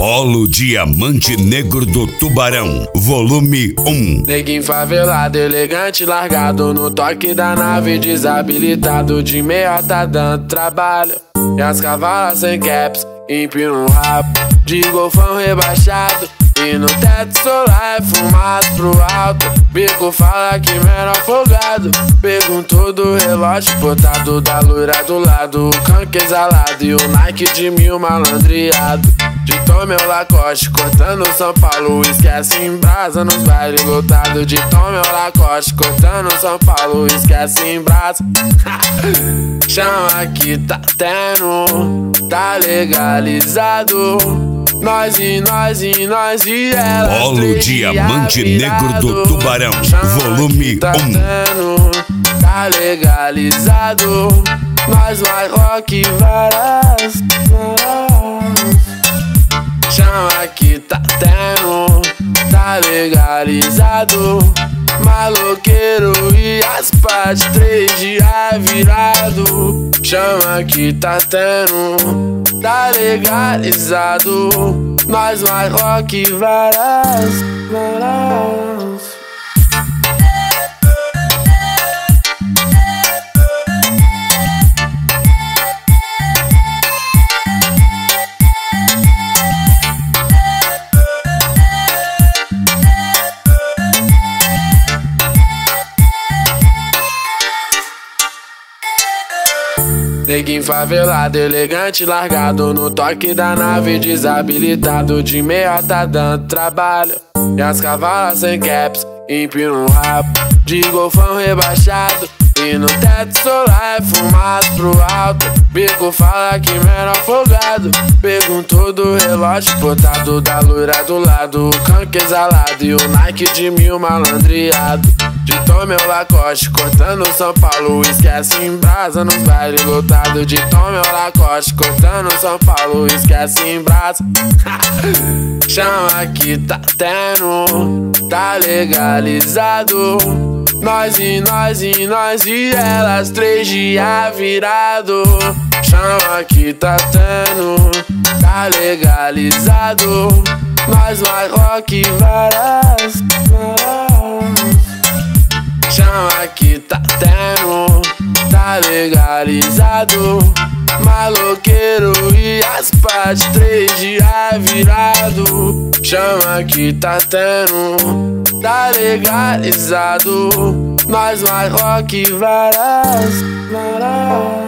Polo Diamante Negro do Tubarão, volume 1. Neguinho favelado, elegante, largado no toque da nave, desabilitado de meia tá dando trabalho. E as cavalas sem caps, empina um rabo de golfão rebaixado. E no teto solar é fumado pro alto. Bico fala que menor folgado. Perguntou do relógio botado da loira do lado. O canque exalado e o Nike de 1000 malandreado. De Tom meu Lacoste, cortando São Paulo. Esquece em brasa nos bailes lotados. De Tom meu Lacoste, cortando São Paulo. Esquece em brasa. Chama que tá tendo, tá legalizado. Nós e elas. Polo Diamante Negro do Tubarão, volume 1. Tá legalizado. Nós vai rock varas. Chama que tá tendo, tá legalizado. Maloqueiro e as partes 3 dias virado. Chama que tá tendo, tá legalizado. Nós vai rock varas. Neguinho favelado, elegante, largado no toque da nave, desabilitado de meia tá dando trabalho. E as cavalas sem caps, empina um rabo de golfão rebaixado. E no teto solar é fumado pro alto. Bico fala que menor folgado. Perguntou do relógio botado da loira do lado. O canque exalado e o Nike de 1000 malandreado. De Tom meu Lacoste, cortando São Paulo. Esquece em brasa nos bailes lotados. De Tom meu Lacoste, cortando São Paulo. Esquece em brasa. Chama que tá tendo, tá legalizado. Nós e elas 3 dias virado. Chama que tá tendo, tá legalizado. Nós vai rock varas. Chama que tá tendo, tá legalizado. Maloqueiro e as partes 3 dias virado. Chama que tá tendo, tá legalizado. Nós vai rock varas.